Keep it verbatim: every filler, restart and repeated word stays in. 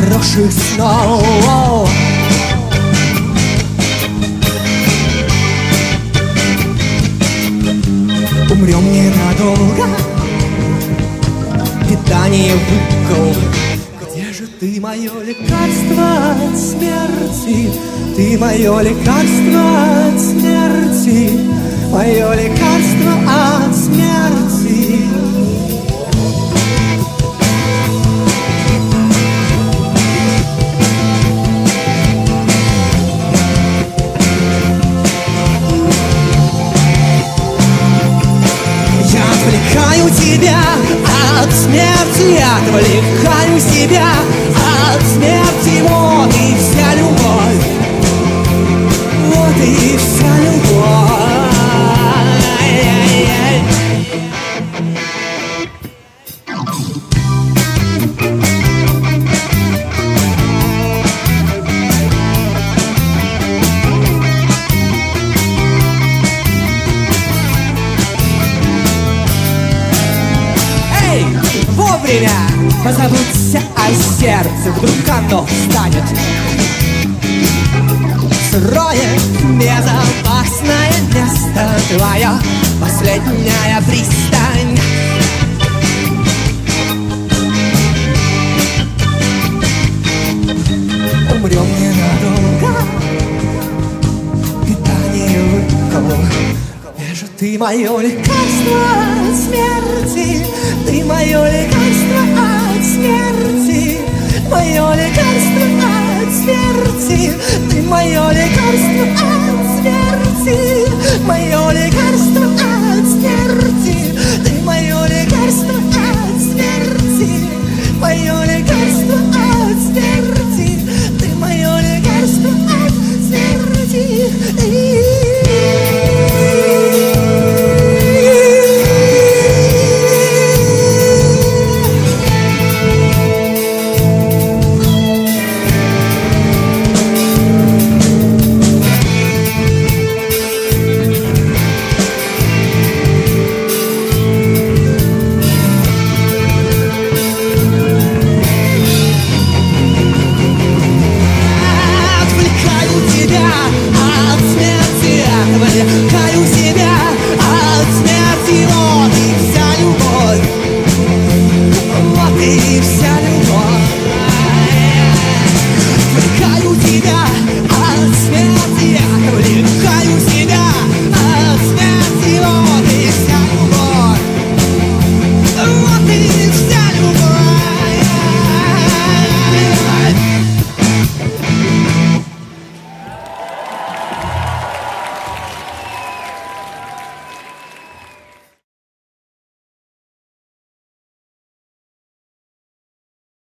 хороших снов. Умрем ненадолго, питание выкол. Где же ты, мое лекарство от смерти? Ты мое лекарство от смерти, мое лекарство от смерти. Я отвлекаю тебя от смерти, отвлекаю себя от смерти. Вот и вся любовь, вот и вся любовь. Эй, вовремя позаботься о сердце, вдруг оно станет сырое, безопасное место, твоя последняя пристань. Умрем ненадолго, питание выкол. Где же ты, мое лекарство от смерти? Ты мое лекарство от смерти, мое лекарство от смерти. Ты мое лекарство от смерти, мое лекарство.